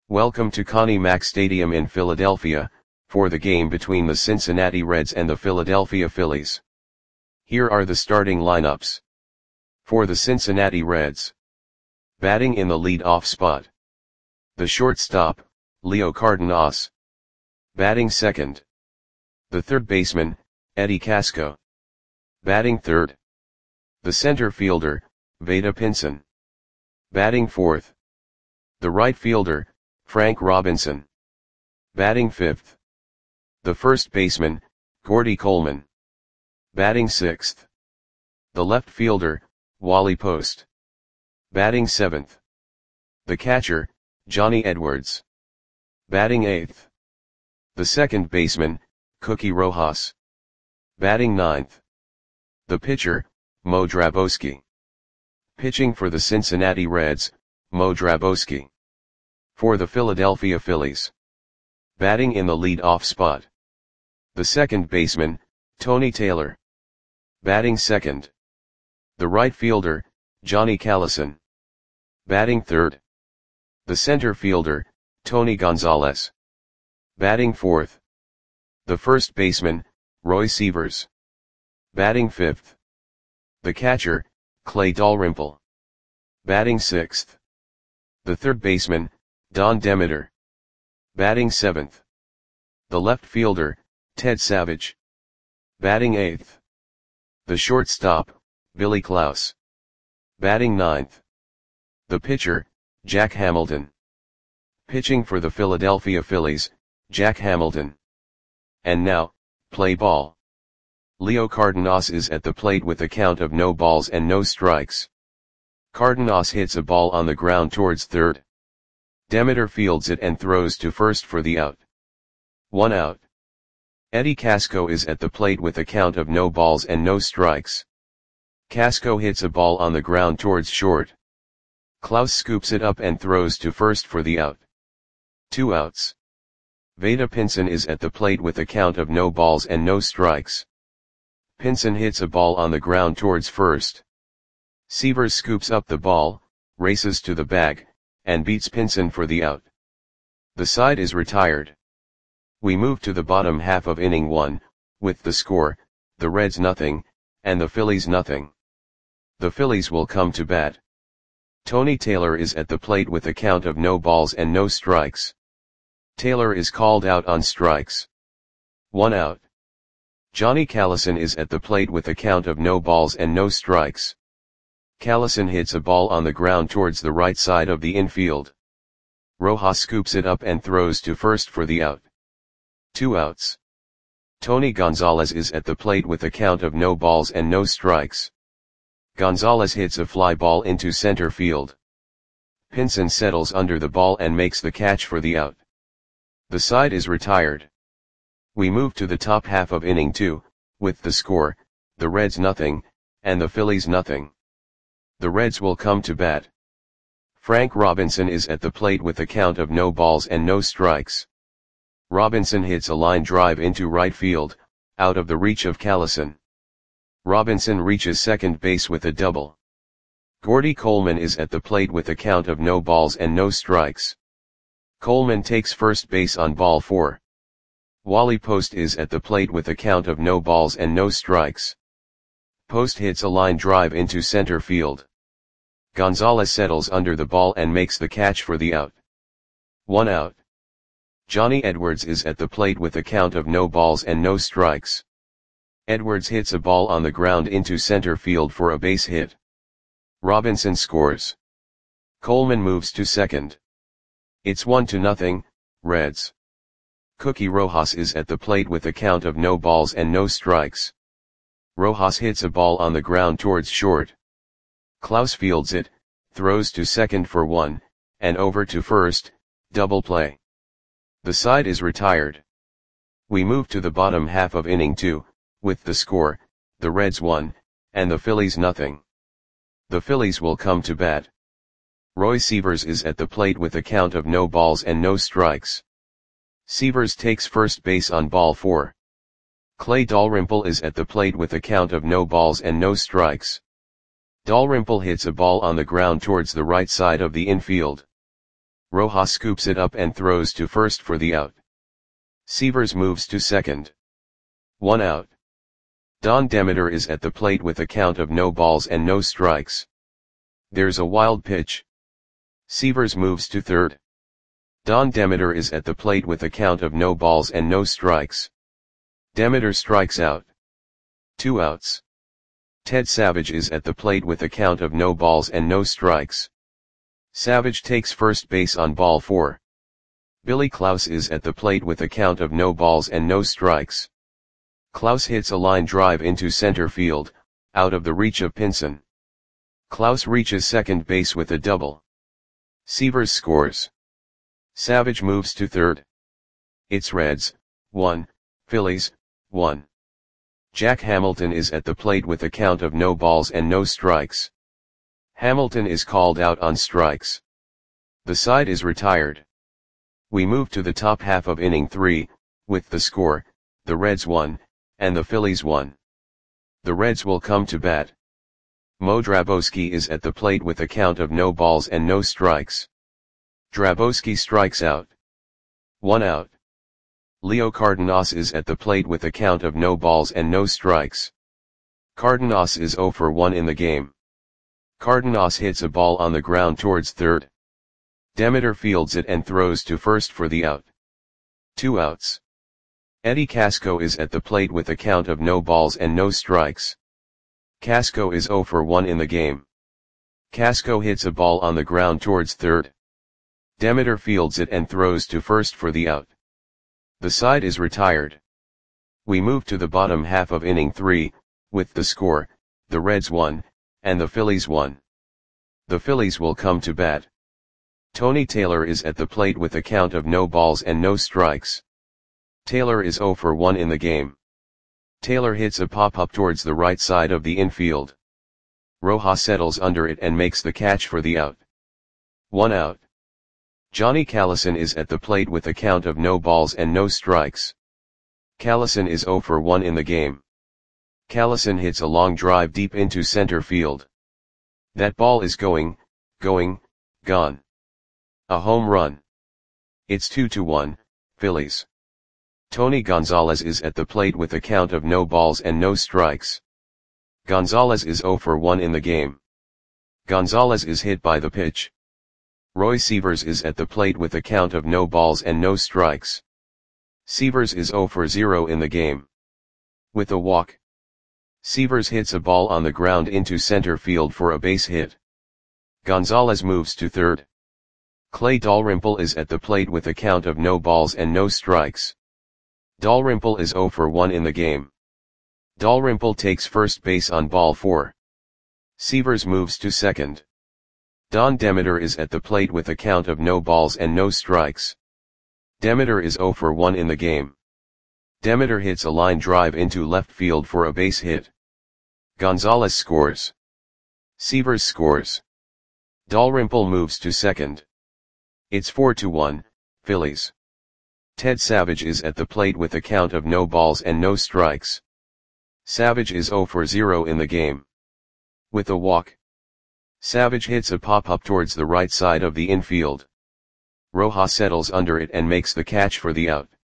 Welcome to Connie Mack Stadium in Philadelphia, for the game between the Cincinnati Reds and the Philadelphia Phillies. Here are the starting lineups. For the Cincinnati Reds. Batting in the lead-off spot. The shortstop, Leo Cardenas. Batting second. The third baseman, Eddie Casco. Batting third. The center fielder, Vada Pinson. Batting fourth. The right fielder, Frank Robinson. Batting fifth. The first baseman, Gordy Coleman. Batting sixth. The left fielder, Wally Post. Batting seventh. The catcher, Johnny Edwards. Batting eighth. The second baseman, Cookie Rojas. Batting ninth. The pitcher, Mo Drabowski. Pitching for the Cincinnati Reds, Mo Drabowski. For the Philadelphia Phillies. Batting in the lead-off spot. The second baseman, Tony Taylor. Batting second. The right fielder, Johnny Callison. Batting third. The center fielder, Tony Gonzalez. Batting fourth. The first baseman, Roy Sievers. Batting fifth. The catcher, Clay Dalrymple. Batting sixth. The third baseman, Don Demeter. Batting seventh. The left fielder, Ted Savage. Batting eighth. The shortstop, Billy Klaus. Batting ninth. The pitcher, Jack Hamilton. Pitching for the Philadelphia Phillies, Jack Hamilton. And now, play ball. Leo Cardenas is at the plate with a count of no balls and no strikes. Cardenas hits a ball on the ground towards third. Demeter fields it and throws to first for the out. 1 out. Eddie Casco is at the plate with a count of no balls and no strikes. Casco hits a ball on the ground towards short. Klaus scoops it up and throws to first for the out. 2 outs. Vada Pinson is at the plate with a count of no balls and no strikes. Pinson hits a ball on the ground towards first. Sievers scoops up the ball, races to the bag, and beats Pinson for the out. The side is retired. We move to the bottom half of inning 1, with the score, the Reds nothing, and the Phillies nothing. The Phillies will come to bat. Tony Taylor is at the plate with a count of no balls and no strikes. Taylor is called out on strikes. 1 out. Johnny Callison is at the plate with a count of no balls and no strikes. Callison hits a ball on the ground towards the right side of the infield. Rojas scoops it up and throws to first for the out. 2 outs. Tony Gonzalez is at the plate with a count of no balls and no strikes. Gonzalez hits a fly ball into center field. Pinson settles under the ball and makes the catch for the out. The side is retired. We move to the top half of inning 2, with the score, the Reds nothing, and the Phillies nothing. The Reds will come to bat. Frank Robinson is at the plate with a count of no balls and no strikes. Robinson hits a line drive into right field, out of the reach of Callison. Robinson reaches second base with a double. Gordy Coleman is at the plate with a count of no balls and no strikes. Coleman takes first base on ball 4. Wally Post is at the plate with a count of no balls and no strikes. Post hits a line drive into center field. Gonzalez settles under the ball and makes the catch for the out. 1 out. Johnny Edwards is at the plate with a count of no balls and no strikes. Edwards hits a ball on the ground into center field for a base hit. Robinson scores. Coleman moves to second. It's 1-0, Reds. Cookie Rojas is at the plate with a count of no balls and no strikes. Rojas hits a ball on the ground towards short. Klaus fields it, throws to second for 1, and over to first, double play. The side is retired. We move to the bottom half of inning 2, with the score, the Reds 1, and the Phillies nothing. The Phillies will come to bat. Roy Sievers is at the plate with a count of no balls and no strikes. Sievers takes first base on ball 4. Clay Dalrymple is at the plate with a count of no balls and no strikes. Dalrymple hits a ball on the ground towards the right side of the infield. Rojas scoops it up and throws to first for the out. Sievers moves to second. 1 out. Don Demeter is at the plate with a count of no balls and no strikes. There's a wild pitch. Sievers moves to third. Don Demeter is at the plate with a count of no balls and no strikes. Demeter strikes out. 2 outs. Ted Savage is at the plate with a count of no balls and no strikes. Savage takes first base on ball 4. Billy Klaus is at the plate with a count of no balls and no strikes. Klaus hits a line drive into center field, out of the reach of Pinson. Klaus reaches second base with a double. Sievers scores. Savage moves to third. It's Reds, 1, Phillies, 1. Jack Hamilton is at the plate with a count of no balls and no strikes. Hamilton is called out on strikes. The side is retired. We move to the top half of inning 3, with the score, the Reds 1, and the Phillies 1. The Reds will come to bat. Mo Drabowski is at the plate with a count of no balls and no strikes. Drabowski strikes out. 1 out. Leo Cardenas is at the plate with a count of no balls and no strikes. Cardenas is 0 for 1 in the game. Cardenas hits a ball on the ground towards third. Demeter fields it and throws to first for the out. 2 outs. Eddie Casco is at the plate with a count of no balls and no strikes. Casco is 0 for 1 in the game. Casco hits a ball on the ground towards third. Demeter fields it and throws to first for the out. The side is retired. We move to the bottom half of inning 3, with the score, the Reds 1, and the Phillies 1. The Phillies will come to bat. Tony Taylor is at the plate with a count of no balls and no strikes. Taylor is 0 for 1 in the game. Taylor hits a pop-up towards the right side of the infield. Rojas settles under it and makes the catch for the out. 1 out. Johnny Callison is at the plate with a count of no balls and no strikes. Callison is 0 for 1 in the game. Callison hits a long drive deep into center field. That ball is gone. A home run. It's 2-1, Phillies. Tony Gonzalez is at the plate with a count of no balls and no strikes. Gonzalez is 0 for 1 in the game. Gonzalez is hit by the pitch. Roy Sievers is at the plate with a count of no balls and no strikes. Sievers is 0 for 0 in the game. With a walk. Sievers hits a ball on the ground into center field for a base hit. Gonzalez moves to third. Clay Dalrymple is at the plate with a count of no balls and no strikes. Dalrymple is 0 for 1 in the game. Dalrymple takes first base on ball 4. Sievers moves to second. Don Demeter is at the plate with a count of no balls and no strikes. Demeter is 0 for 1 in the game. Demeter hits a line drive into left field for a base hit. Gonzalez scores. Sievers scores. Dalrymple moves to second. It's 4-1, Phillies. Ted Savage is at the plate with a count of no balls and no strikes. Savage is 0 for 0 in the game. With a walk. Savage hits a pop-up towards the right side of the infield. Rojas settles under it and makes the catch for the out.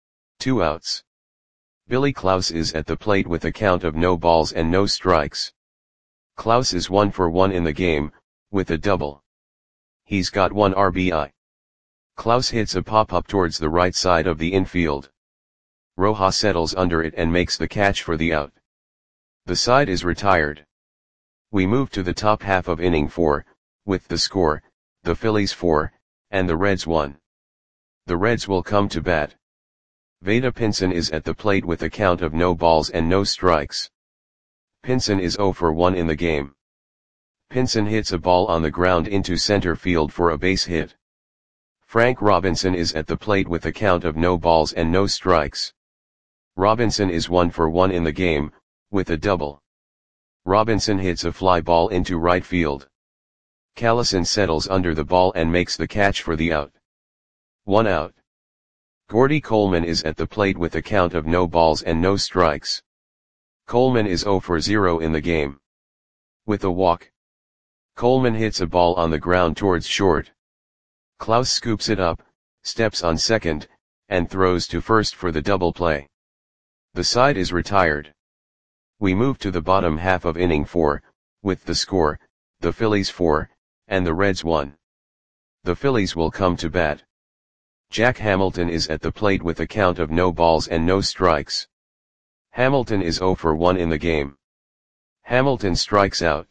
2 outs. Billy Klaus is at the plate with a count of no balls and no strikes. Klaus is 1 for 1 in the game, with a double. He's got 1 RBI. Klaus hits a pop-up towards the right side of the infield. Rojas settles under it and makes the catch for the out. The side is retired. We move to the top half of inning 4, with the score, the Phillies 4, and the Reds 1. The Reds will come to bat. Vada Pinson is at the plate with a count of no balls and no strikes. Pinson is 0 for 1 in the game. Pinson hits a ball on the ground into center field for a base hit. Frank Robinson is at the plate with a count of no balls and no strikes. Robinson is 1 for 1 in the game, with a double. Robinson hits a fly ball into right field. Callison settles under the ball and makes the catch for the out. 1 out. Gordy Coleman is at the plate with a count of no balls and no strikes. Coleman is 0 for 0 in the game. With a walk. Coleman hits a ball on the ground towards short. Klaus scoops it up, steps on second, and throws to first for the double play. The side is retired. We move to the bottom half of inning 4, with the score, the Phillies 4, and the Reds 1. The Phillies will come to bat. Jack Hamilton is at the plate with a count of no balls and no strikes. Hamilton is 0 for 1 in the game. Hamilton strikes out.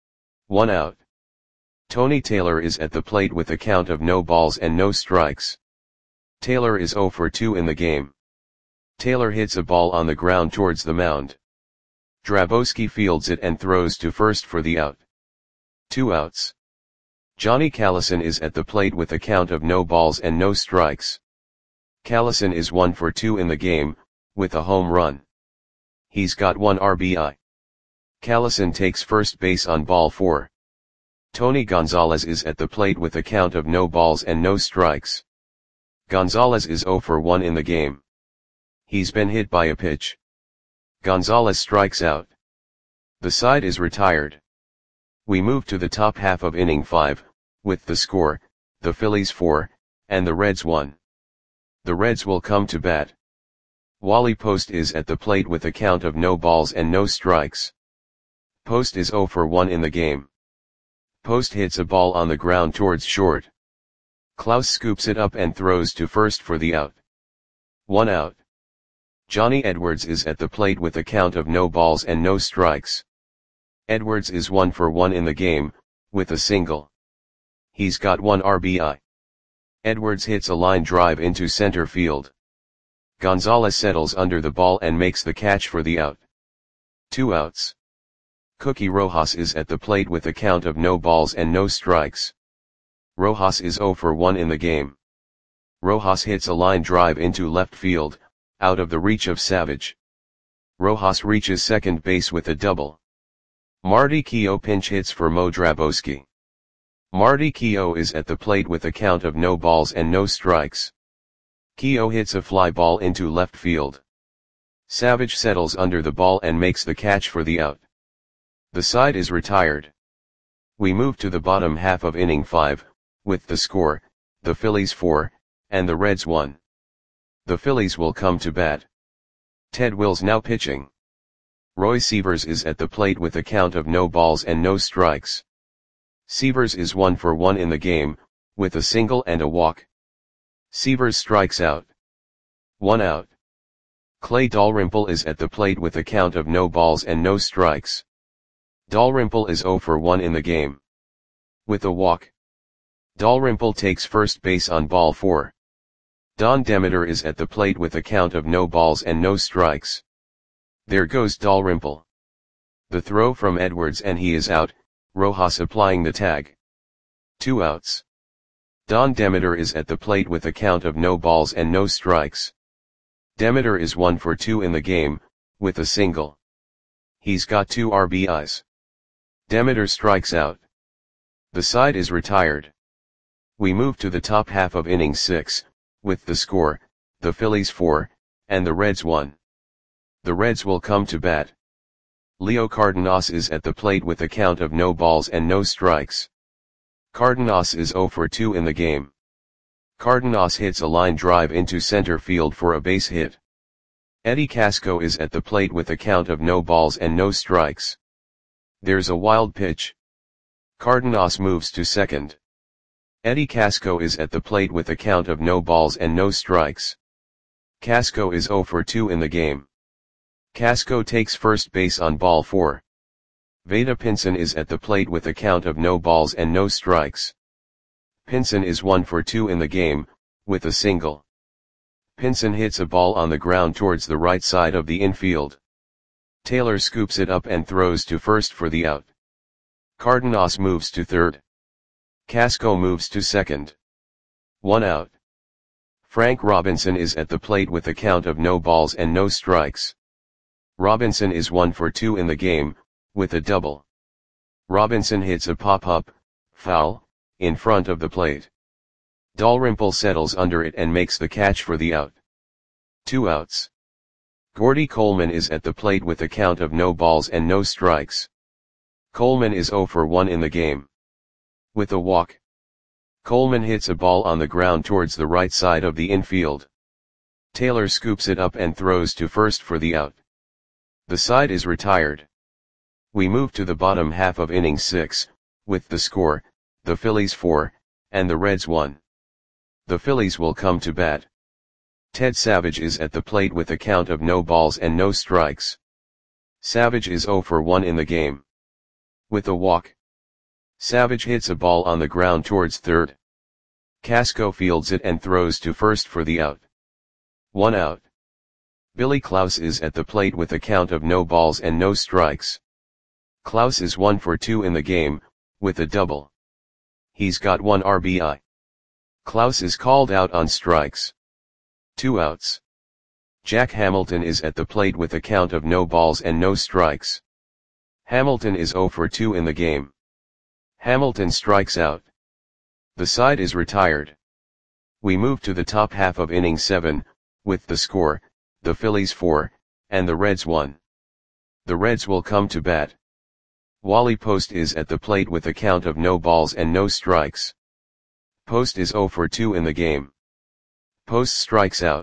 1 out. Tony Taylor is at the plate with a count of no balls and no strikes. Taylor is 0 for 2 in the game. Taylor hits a ball on the ground towards the mound. Drabowski fields it and throws to first for the out. 2 outs. Johnny Callison is at the plate with a count of no balls and no strikes. Callison is 1 for 2 in the game, with a home run. He's got 1 RBI. Callison takes first base on ball 4. Tony Gonzalez is at the plate with a count of no balls and no strikes. Gonzalez is 0 for 1 in the game. He's been hit by a pitch. Gonzalez strikes out. The side is retired. We move to the top half of inning 5, with the score, the Phillies 4, and the Reds 1. The Reds will come to bat. Wally Post is at the plate with a count of no balls and no strikes. Post is 0 for 1 in the game. Post hits a ball on the ground towards short. Klaus scoops it up and throws to first for the out. 1 out. Johnny Edwards is at the plate with a count of no balls and no strikes. Edwards is 1 for 1 in the game, with a single. He's got 1 RBI. Edwards hits a line drive into center field. Gonzalez settles under the ball and makes the catch for the out. 2 outs. Cookie Rojas is at the plate with a count of no balls and no strikes. Rojas is 0 for 1 in the game. Rojas hits a line drive into left field, out of the reach of Savage. Rojas reaches second base with a double. Marty Keough pinch hits for Mo Drabowski. Marty Keough is at the plate with a count of no balls and no strikes. Keough hits a fly ball into left field. Savage settles under the ball and makes the catch for the out. The side is retired. We move to the bottom half of inning 5, with the score, the Phillies 4, and the Reds 1. The Phillies will come to bat. Ted Wills now pitching. Roy Sievers is at the plate with a count of no balls and no strikes. Sievers is 1 for 1 in the game, with a single and a walk. Sievers strikes out. 1 out. Clay Dalrymple is at the plate with a count of no balls and no strikes. Dalrymple is 0 for 1 in the game. With a walk. Dalrymple takes first base on ball 4. Don Demeter is at the plate with a count of no balls and no strikes. There goes Dalrymple. The throw from Edwards and he is out, Rojas applying the tag. 2 outs. Don Demeter is at the plate with a count of no balls and no strikes. Demeter is 1 for 2 in the game, with a single. He's got 2 RBIs. Demeter strikes out. The side is retired. We move to the top half of inning 6, with the score, the Phillies 4, and the Reds 1. The Reds will come to bat. Leo Cardenas is at the plate with a count of no balls and no strikes. Cardenas is 0 for 2 in the game. Cardenas hits a line drive into center field for a base hit. Eddie Casco is at the plate with a count of no balls and no strikes. There's a wild pitch. Cardenas moves to second. Eddie Casco is at the plate with a count of no balls and no strikes. Casco is 0 for 2 in the game. Casco takes first base on ball 4. Vada Pinson is at the plate with a count of no balls and no strikes. Pinson is 1 for 2 in the game, with a single. Pinson hits a ball on the ground towards the right side of the infield. Taylor scoops it up and throws to first for the out. Cardenas moves to third. Casco moves to second. 1 out. Frank Robinson is at the plate with a count of no balls and no strikes. Robinson is 1 for 2 in the game, with a double. Robinson hits a pop-up, foul, in front of the plate. Dalrymple settles under it and makes the catch for the out. 2 outs. Gordy Coleman is at the plate with a count of no balls and no strikes. Coleman is 0 for 1 in the game. With a walk. Coleman hits a ball on the ground towards the right side of the infield. Taylor scoops it up and throws to first for the out. The side is retired. We move to the bottom half of inning 6, with the score, the Phillies 4, and the Reds 1. The Phillies will come to bat. Ted Savage is at the plate with a count of no balls and no strikes. Savage is 0 for 1 in the game. With a walk. Savage hits a ball on the ground towards third. Casco fields it and throws to first for the out. 1 out. Billy Klaus is at the plate with a count of no balls and no strikes. Klaus is 1 for 2 in the game, with a double. He's got 1 RBI. Klaus is called out on strikes. 2 outs. Jack Hamilton is at the plate with a count of no balls and no strikes. Hamilton is 0 for 2 in the game. Hamilton strikes out. The side is retired. We move to the top half of inning 7, with the score, the Phillies 4, and the Reds 1. The Reds will come to bat. Wally Post is at the plate with a count of no balls and no strikes. Post is 0 for 2 in the game. Post strikes out.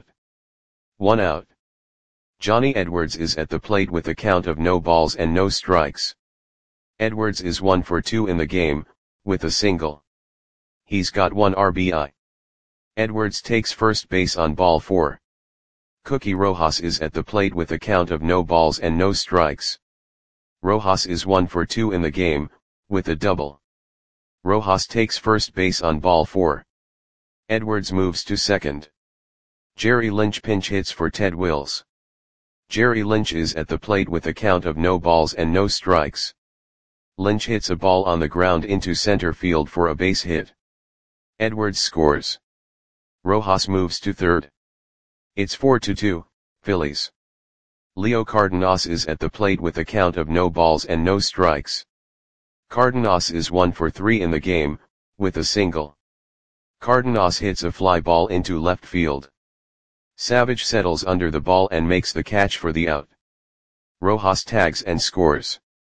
1 out. Johnny Edwards is at the plate with a count of no balls and no strikes. Edwards is 1 for 2 in the game, with a single. He's got 1 RBI. Edwards takes first base on ball 4. Cookie Rojas is at the plate with a count of no balls and no strikes. Rojas is 1 for 2 in the game, with a double. Rojas takes first base on ball 4. Edwards moves to second. Jerry Lynch pinch hits for Ted Wills. Jerry Lynch is at the plate with a count of no balls and no strikes. Lynch hits a ball on the ground into center field for a base hit. Edwards scores. Rojas moves to third. It's 4-2, Phillies. Leo Cardenas is at the plate with a count of no balls and no strikes. Cardenas is 1 for 3 in the game, with a single. Cardenas hits a fly ball into left field. Savage settles under the ball and makes the catch for the out. Rojas tags and scores.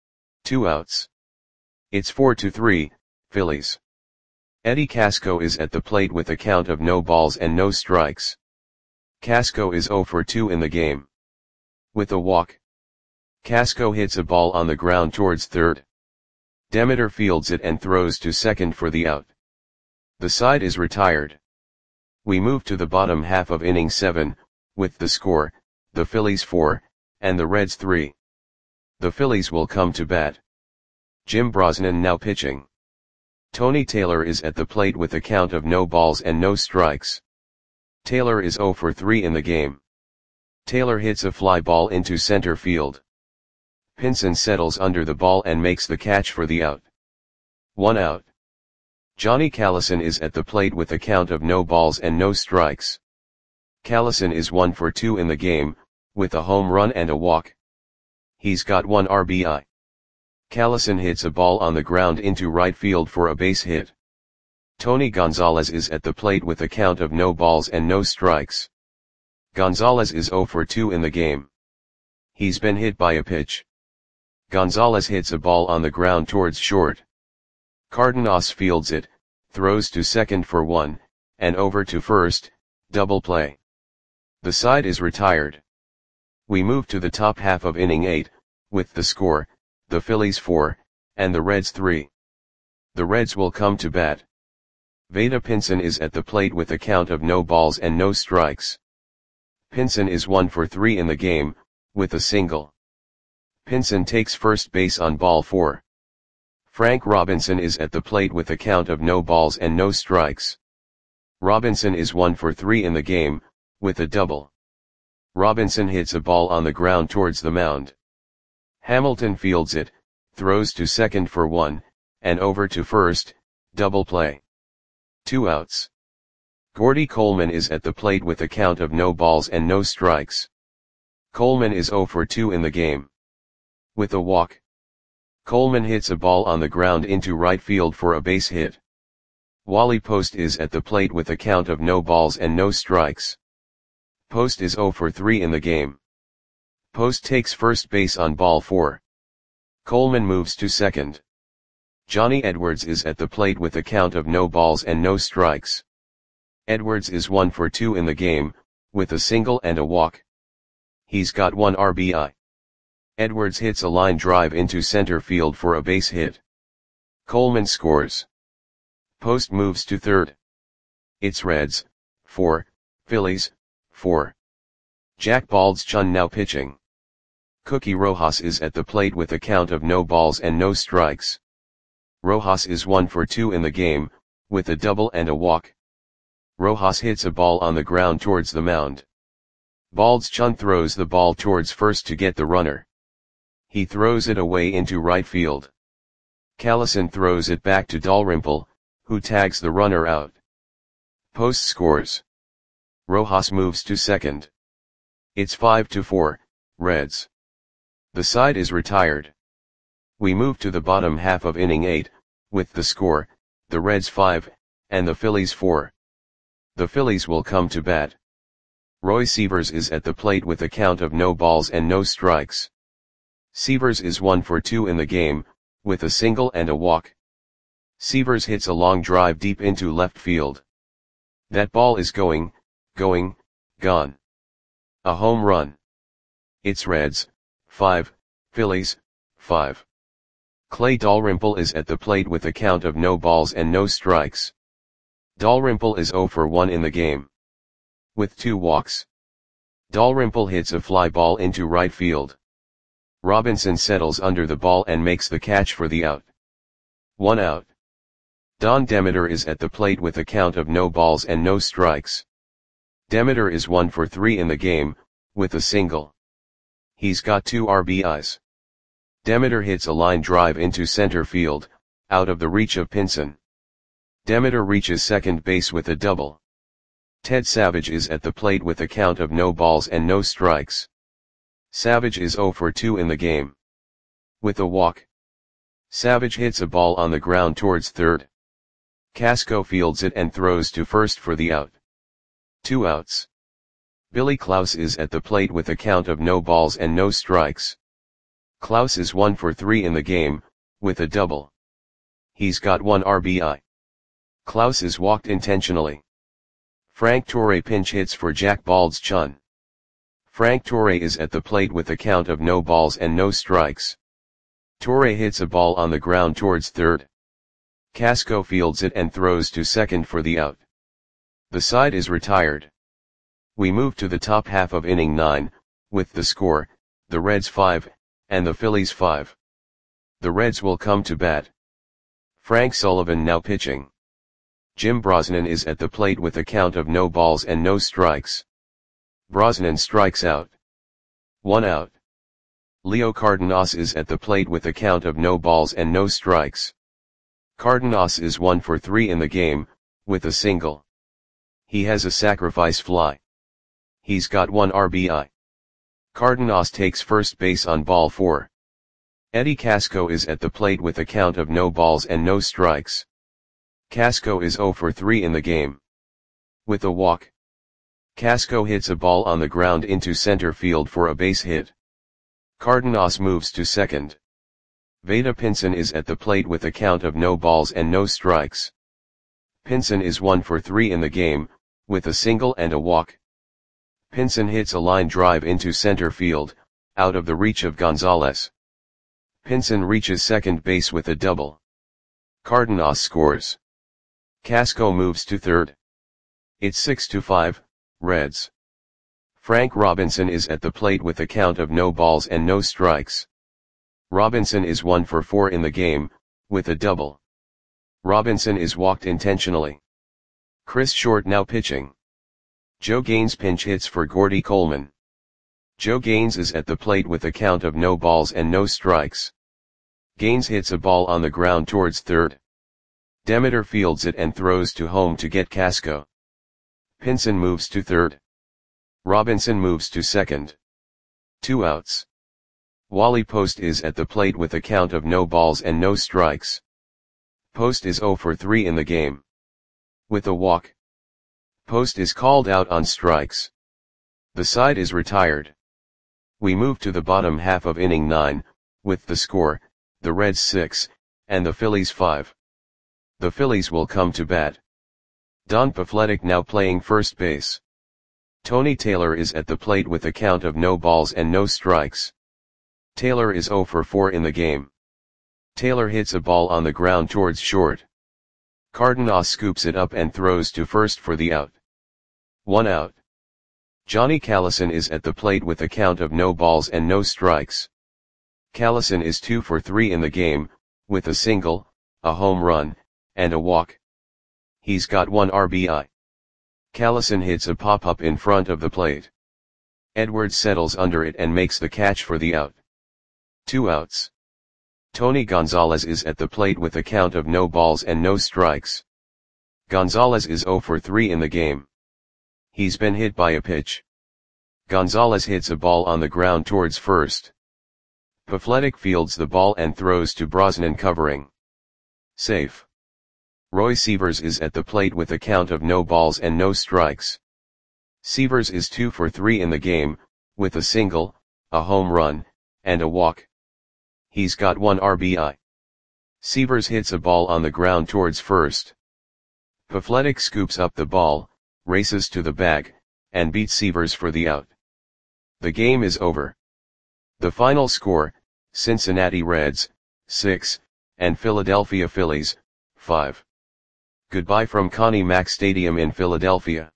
2 outs. It's 4-3, Phillies. Eddie Casco is at the plate with a count of no balls and no strikes. Casco is 0 for 2 in the game. With a walk. Casco hits a ball on the ground towards third. Demeter fields it and throws to second for the out. The side is retired. We move to the bottom half of inning 7, with the score, the Phillies 4, and the Reds 3. The Phillies will come to bat. Jim Brosnan now pitching. Tony Taylor is at the plate with a count of no balls and no strikes. Taylor is 0 for 3 in the game. Taylor hits a fly ball into center field. Pinson settles under the ball and makes the catch for the out. 1 out. Johnny Callison is at the plate with a count of no balls and no strikes. Callison is 1 for 2 in the game, with a home run and a walk. He's got 1 RBI. Callison hits a ball on the ground into right field for a base hit. Tony Gonzalez is at the plate with a count of no balls and no strikes. Gonzalez is 0 for 2 in the game. He's been hit by a pitch. Gonzalez hits a ball on the ground towards short. Cardenas fields it, throws to second for 1, and over to first, double play. The side is retired. We move to the top half of inning 8, with the score, the Phillies 4, and the Reds 3. The Reds will come to bat. Vada Pinson is at the plate with a count of no balls and no strikes. Pinson is 1 for 3 in the game, with a single. Pinson takes first base on ball 4. Frank Robinson is at the plate with a count of no balls and no strikes. Robinson is 1 for 3 in the game, with a double. Robinson hits a ball on the ground towards the mound. Hamilton fields it, throws to second for 1, and over to first, double play. 2 outs. Gordy Coleman is at the plate with a count of no balls and no strikes. Coleman is 0 for 2 in the game. With a walk. Coleman hits a ball on the ground into right field for a base hit. Wally Post is at the plate with a count of no balls and no strikes. Post is 0 for 3 in the game. Post takes first base on ball 4. Coleman moves to second. Johnny Edwards is at the plate with a count of no balls and no strikes. Edwards is 1 for 2 in the game, with a single and a walk. He's got 1 RBI. Edwards hits a line drive into center field for a base hit. Coleman scores. Post moves to third. It's Reds, 4, Phillies, 4. Jack Baldschun now pitching. Cookie Rojas is at the plate with a count of no balls and no strikes. Rojas is 1 for 2 in the game, with a double and a walk. Rojas hits a ball on the ground towards the mound. Baldschun throws the ball towards first to get the runner. He throws it away into right field. Callison throws it back to Dalrymple, who tags the runner out. Post scores. Rojas moves to second. It's 5-4, Reds. The side is retired. We move to the bottom half of inning 8, with the score, the Reds 5, and the Phillies 4. The Phillies will come to bat. Roy Sievers is at the plate with a count of no balls and no strikes. Sievers is 1 for 2 in the game, with a single and a walk. Sievers hits a long drive deep into left field. That ball is gone. A home run. It's Reds, 5, Phillies, 5. Clay Dalrymple is at the plate with a count of no balls and no strikes. Dalrymple is 0 for 1 in the game, with 2 walks. Dalrymple hits a fly ball into right field. Robinson settles under the ball and makes the catch for the out. 1 out. Don Demeter is at the plate with a count of no balls and no strikes. Demeter is 1 for 3 in the game, with a single. He's got 2 RBIs. Demeter hits a line drive into center field, out of the reach of Pinson. Demeter reaches second base with a double. Ted Savage is at the plate with a count of no balls and no strikes. Savage is 0 for 2 in the game, with a walk. Savage hits a ball on the ground towards third. Casco fields it and throws to first for the out. 2 outs. Billy Klaus is at the plate with a count of no balls and no strikes. Klaus is 1 for 3 in the game, with a double. He's got 1 RBI. Klaus is walked intentionally. Frank Torre pinch hits for Jack Baldschun. Frank Torre is at the plate with a count of no balls and no strikes. Torre hits a ball on the ground towards third. Casco fields it and throws to second for the out. The side is retired. We move to the top half of inning 9, with the score, the Reds 5, and the Phillies 5. The Reds will come to bat. Frank Sullivan now pitching. Jim Brosnan is at the plate with a count of no balls and no strikes. Brosnan strikes out. 1 out. Leo Cardenas is at the plate with a count of no balls and no strikes. Cardenas is 1 for 3 in the game, with a single. He has a sacrifice fly. He's got 1 RBI. Cardenas takes first base on ball 4. Eddie Casco is at the plate with a count of no balls and no strikes. Casco is 0 for 3 in the game, with a walk. Casco hits a ball on the ground into center field for a base hit. Cardenas moves to second. Vada Pinson is at the plate with a count of no balls and no strikes. Pinson is 1 for 3 in the game, with a single and a walk. Pinson hits a line drive into center field, out of the reach of Gonzalez. Pinson reaches second base with a double. Cardenas scores. Casco moves to third. It's 6-5, Reds. Frank Robinson is at the plate with a count of no balls and no strikes. Robinson is 1 for 4 in the game, with a double. Robinson is walked intentionally. Chris Short now pitching. Joe Gaines pinch hits for Gordy Coleman. Joe Gaines is at the plate with a count of no balls and no strikes. Gaines hits a ball on the ground towards third. Demeter fields it and throws to home to get Casco. Pinson moves to third. Robinson moves to second. 2 outs. Wally Post is at the plate with a count of no balls and no strikes. Post is 0 for 3 in the game, with a walk. Post is called out on strikes. The side is retired. We move to the bottom half of inning 9, with the score, the Reds 6, and the Phillies 5. The Phillies will come to bat. Don Pafletic now playing first base. Tony Taylor is at the plate with a count of no balls and no strikes. Taylor is 0 for 4 in the game. Taylor hits a ball on the ground towards short. Cardenas scoops it up and throws to first for the out. 1 out. Johnny Callison is at the plate with a count of no balls and no strikes. Callison is 2 for 3 in the game, with a single, a home run, and a walk. He's got 1 RBI. Callison hits a pop-up in front of the plate. Edwards settles under it and makes the catch for the out. 2 outs. Tony Gonzalez is at the plate with a count of no balls and no strikes. Gonzalez is 0 for 3 in the game. He's been hit by a pitch. Gonzalez hits a ball on the ground towards first. Pafletic fields the ball and throws to Brosnan covering. Safe. Roy Sievers is at the plate with a count of no balls and no strikes. Sievers is 2 for 3 in the game, with a single, a home run, and a walk. He's got 1 RBI. Sievers hits a ball on the ground towards first. Pafletic scoops up the ball, races to the bag, and beats Sievers for the out. The game is over. The final score, Cincinnati Reds, 6, and Philadelphia Phillies, 5. Goodbye from Connie Mack Stadium in Philadelphia.